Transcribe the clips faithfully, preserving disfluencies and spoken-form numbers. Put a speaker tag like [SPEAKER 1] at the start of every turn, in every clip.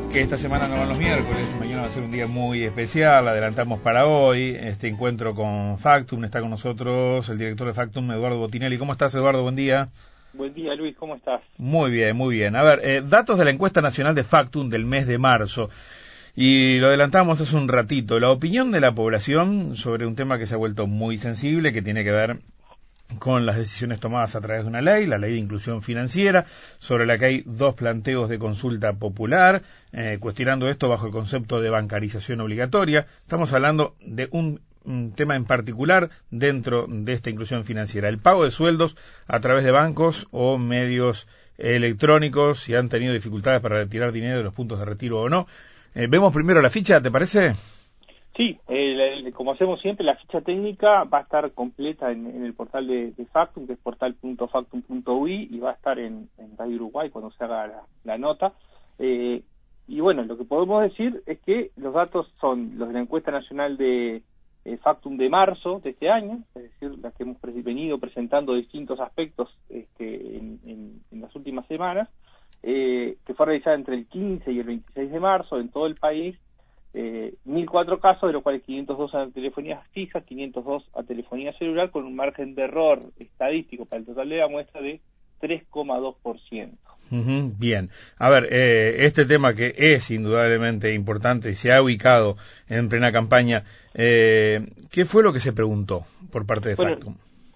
[SPEAKER 1] Que esta semana no van los miércoles, mañana va a ser un día muy especial, adelantamos para hoy este encuentro con Factum. Está con nosotros el director de Factum, Eduardo Botinelli. ¿Cómo estás, Eduardo? Buen día.
[SPEAKER 2] Buen día, Luis, ¿cómo estás?
[SPEAKER 1] Muy bien, muy bien. A ver, eh, datos de la encuesta nacional de Factum del mes de marzo. Y lo adelantamos hace un ratito. La opinión de la población sobre un tema que se ha vuelto muy sensible, que tiene que ver con las decisiones tomadas a través de una ley, la ley de inclusión financiera, sobre la que hay dos planteos de consulta popular, eh, cuestionando esto bajo el concepto de bancarización obligatoria. Estamos hablando de un, un tema en particular dentro de esta inclusión financiera, el pago de sueldos a través de bancos o medios electrónicos, si han tenido dificultades para retirar dinero de los puntos de retiro o no. Eh, vemos primero la ficha, ¿te parece?
[SPEAKER 2] Sí, eh, como hacemos siempre, la ficha técnica va a estar completa en, en el portal de, de Factum, que es portal punto factum punto u i, y va a estar en, en Radio Uruguay cuando se haga la, la nota. Eh, y bueno, lo que podemos decir es que los datos son los de la encuesta nacional de eh, Factum de marzo de este año, es decir, la que hemos pre venido presentando distintos aspectos este, en, en, en las últimas semanas, eh, que fue realizada entre el quince y el veintiséis de marzo en todo el país. Eh, mil cuatro casos, de los cuales quinientos dos a telefonía fija, quinientos dos a telefonía celular, con un margen de error estadístico para el total de la muestra de tres coma dos por ciento.
[SPEAKER 1] Uh-huh, bien. A ver, eh, este tema que es indudablemente importante y se ha ubicado en plena campaña, eh, ¿qué fue lo que se preguntó por parte de
[SPEAKER 2] bueno,
[SPEAKER 1] Factum?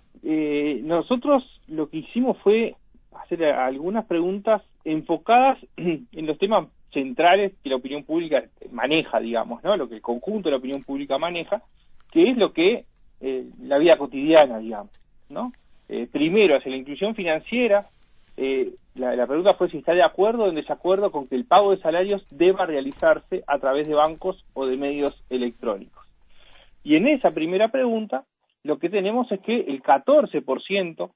[SPEAKER 2] Eh, nosotros lo que hicimos fue hacer algunas preguntas enfocadas en los temas centrales que la opinión pública maneja, digamos, ¿no? Lo que el conjunto de la opinión pública maneja, que es lo que eh, la vida cotidiana, digamos, ¿no? Eh, primero, hacia la inclusión financiera, eh, la, la pregunta fue si está de acuerdo o en desacuerdo con que el pago de salarios deba realizarse a través de bancos o de medios electrónicos. Y en esa primera pregunta, lo que tenemos es que el catorce por ciento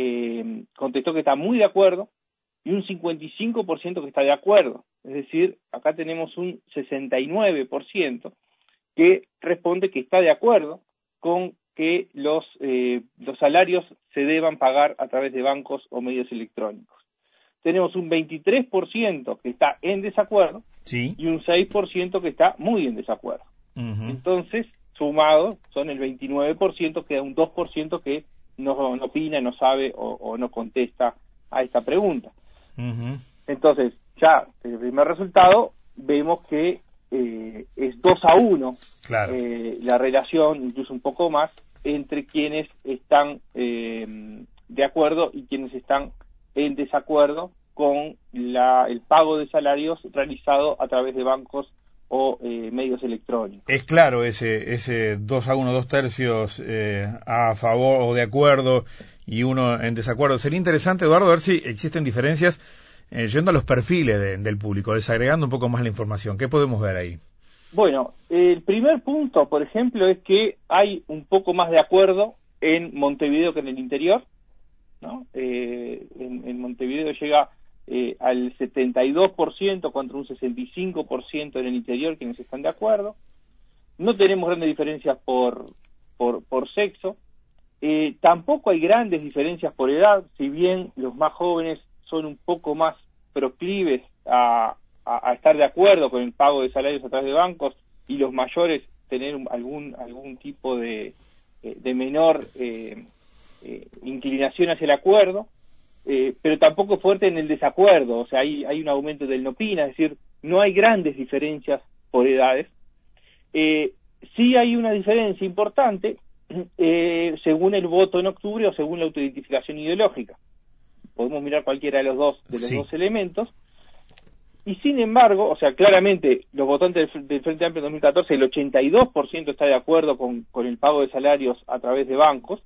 [SPEAKER 2] eh, contestó que está muy de acuerdo, y un cincuenta y cinco por ciento que está de acuerdo. Es decir, acá tenemos un sesenta y nueve por ciento que responde que está de acuerdo con que los, eh, los salarios se deban pagar a través de bancos o medios electrónicos. Tenemos un veintitrés por ciento que está en desacuerdo,
[SPEAKER 1] sí,
[SPEAKER 2] y un seis por ciento que está muy en desacuerdo. Uh-huh. Entonces, sumado, son el veintinueve por ciento, queda un dos por ciento que no, no opina, no sabe o, o no contesta a esta pregunta. Uh-huh. Entonces, ya el primer resultado, vemos que eh, es dos a uno, claro. eh, la relación, incluso un poco más, entre quienes están eh, de acuerdo y quienes están en desacuerdo con la, el pago de salarios realizado a través de bancos o eh, medios electrónicos.
[SPEAKER 1] Es claro ese ese dos a uno, dos tercios eh, a favor o de acuerdo y uno en desacuerdo. Sería interesante, Eduardo, ver si existen diferencias eh, yendo a los perfiles de, del público, desagregando un poco más la información. ¿Qué podemos ver ahí?
[SPEAKER 2] Bueno, el primer punto, por ejemplo, es que hay un poco más de acuerdo en Montevideo que en el interior, ¿no? Eh, en, en Montevideo llega eh, al setenta y dos por ciento contra un sesenta y cinco por ciento en el interior quienes están de acuerdo. No tenemos grandes diferencias por, por, por sexo. Eh, tampoco hay grandes diferencias por edad, si bien los más jóvenes son un poco más proclives a, a, a estar de acuerdo con el pago de salarios a través de bancos, y los mayores tener un, algún algún tipo de, de menor eh, eh, inclinación hacia el acuerdo, eh, pero tampoco fuerte en el desacuerdo. O sea, hay, hay un aumento del no opina, es decir, no hay grandes diferencias por edades. Eh, sí hay una diferencia importante Eh, según el voto en octubre o según la autoidentificación ideológica. Podemos mirar cualquiera de los dos de los sí. dos elementos, y sin embargo, o sea, claramente los votantes del, del Frente Amplio en dos mil catorce, el ochenta y dos por ciento está de acuerdo con, con el pago de salarios a través de bancos,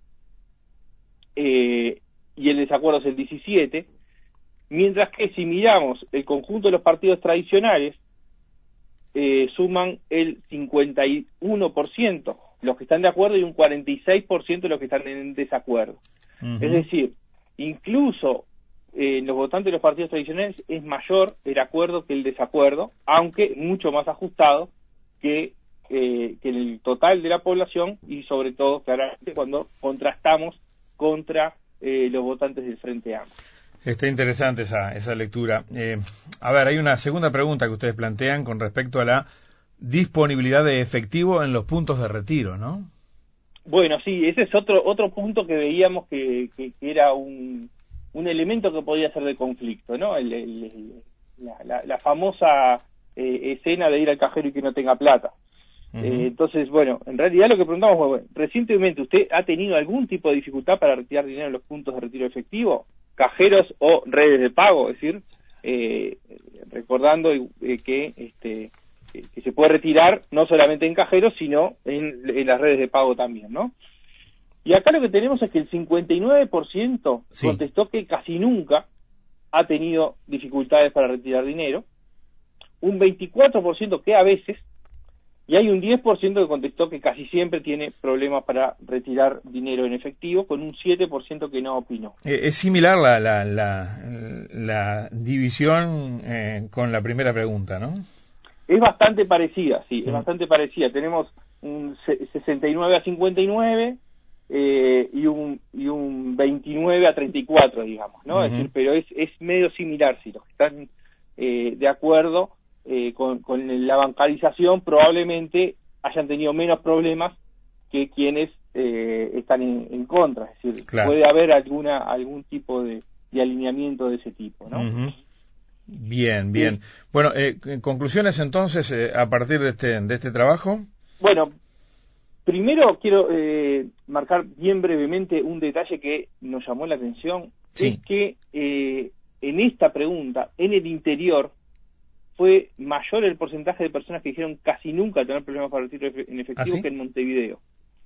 [SPEAKER 2] eh, y el desacuerdo es el diecisiete por ciento, mientras que si miramos el conjunto de los partidos tradicionales, eh, suman el cincuenta y uno por ciento los que están de acuerdo y un cuarenta y seis por ciento los que están en desacuerdo. Uh-huh. Es decir, incluso eh, en los votantes de los partidos tradicionales es mayor el acuerdo que el desacuerdo, aunque mucho más ajustado que, eh, que el total de la población, y sobre todo, claramente, cuando contrastamos contra eh, los votantes del Frente Amplio.
[SPEAKER 1] Está interesante esa, esa lectura. Eh, a ver, hay una segunda pregunta que ustedes plantean con respecto a la disponibilidad de efectivo en los puntos de retiro, ¿no?
[SPEAKER 2] Bueno, sí, ese es otro otro punto que veíamos que, que, que era un, un elemento que podía ser de conflicto, ¿no? El, el, el, la, la, la famosa eh, escena de ir al cajero y que no tenga plata. Uh-huh. eh, entonces, bueno, en realidad lo que preguntamos fue, bueno, recientemente ¿usted ha tenido algún tipo de dificultad para retirar dinero en los puntos de retiro efectivo? Cajeros o redes de pago, es decir, eh, recordando eh, que este que se puede retirar no solamente en cajeros, sino en, en las redes de pago también, ¿no? Y acá lo que tenemos es que el cincuenta y nueve por ciento sí. contestó que casi nunca ha tenido dificultades para retirar dinero, un veinticuatro por ciento que a veces, y hay un diez por ciento que contestó que casi siempre tiene problemas para retirar dinero en efectivo, con un siete por ciento que no opinó.
[SPEAKER 1] Es similar la, la, la, la división eh, con la primera pregunta, ¿no?
[SPEAKER 2] Es bastante parecida, sí, es bastante parecida. Tenemos un sesenta y nueve a cincuenta y nueve eh, y un y un veintinueve a treinta y cuatro, digamos, ¿no? Uh-huh. Es decir, pero es es medio similar, si los que están eh, de acuerdo eh, con, con la bancarización probablemente hayan tenido menos problemas que quienes eh, están en, en contra, es decir, claro. puede haber alguna algún tipo de, de alineamiento de ese tipo, ¿no?
[SPEAKER 1] Uh-huh. Bien, bien. Sí. Bueno, eh, conclusiones entonces eh, a partir de este de este trabajo.
[SPEAKER 2] Bueno, primero quiero eh, marcar bien brevemente un detalle que nos llamó la atención, sí. es que eh, en esta pregunta, en el interior, fue mayor el porcentaje de personas que dijeron casi nunca tener problemas para retiro en efectivo ¿Ah, sí? que en Montevideo.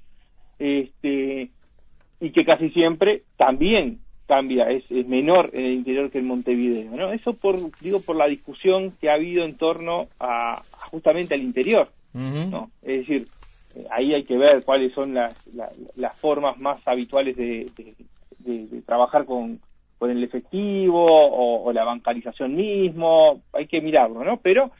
[SPEAKER 2] Este, y que casi siempre también cambia, es, es menor en el interior que en Montevideo, ¿no? Eso por, digo, por la discusión que ha habido en torno a, a justamente al interior, uh-huh. ¿no? Es decir, eh, ahí hay que ver cuáles son las, la, las formas más habituales de, de, de, de trabajar con, con el efectivo o, o la bancarización mismo, hay que mirarlo, ¿no? Pero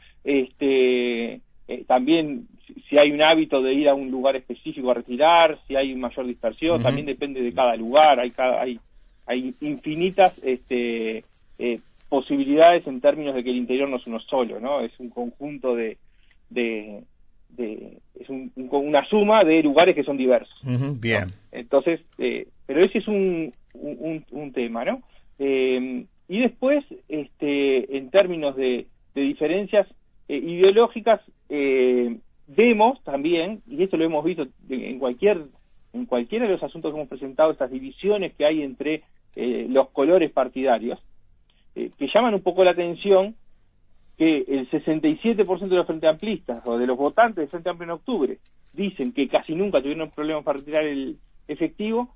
[SPEAKER 2] este eh, también si hay un hábito de ir a un lugar específico a retirar, si hay mayor dispersión, uh-huh. también depende de cada lugar, hay cada, hay hay infinitas este, eh, posibilidades en términos de que el interior no es uno solo, ¿no? Es un conjunto de, de, de es un, un, una suma de lugares que son diversos.
[SPEAKER 1] Uh-huh, bien.
[SPEAKER 2] ¿no? Entonces, eh, pero ese es un, un, un tema, ¿no? Eh, y después, este, en términos de, de diferencias eh, ideológicas, eh, vemos también, y esto lo hemos visto en cualquier en cualquiera de los asuntos que hemos presentado, estas divisiones que hay entre eh, los colores partidarios, eh, que llaman un poco la atención que el sesenta y siete por ciento de los Frente Amplistas o de los votantes del Frente Amplio en octubre dicen que casi nunca tuvieron problemas para retirar el efectivo,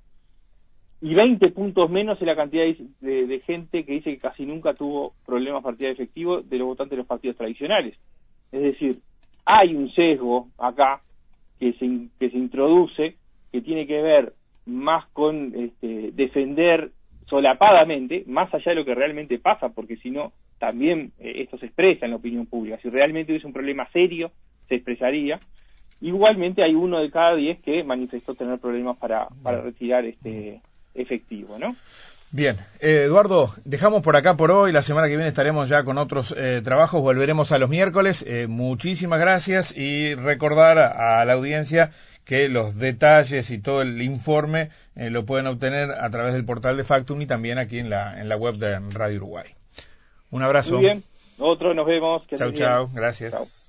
[SPEAKER 2] y veinte puntos menos en la cantidad de, de, de gente que dice que casi nunca tuvo problemas para retirar efectivo de los votantes de los partidos tradicionales. Es decir, hay un sesgo acá que se, que se introduce, que tiene que ver más con este, defender solapadamente, más allá de lo que realmente pasa, porque si no, también eh, esto se expresa en la opinión pública. Si realmente hubiese un problema serio, se expresaría. Igualmente hay uno de cada diez que manifestó tener problemas para, para retirar este efectivo, ¿no?
[SPEAKER 1] Bien, eh, Eduardo, dejamos por acá por hoy, la semana que viene estaremos ya con otros eh, trabajos, volveremos a los miércoles, eh, muchísimas gracias y recordar a, a la audiencia que los detalles y todo el informe eh, lo pueden obtener a través del portal de Factum y también aquí en la, en la web de Radio Uruguay. Un abrazo.
[SPEAKER 2] Muy bien, otro, nos vemos.
[SPEAKER 1] Chau, chau, gracias. Chau.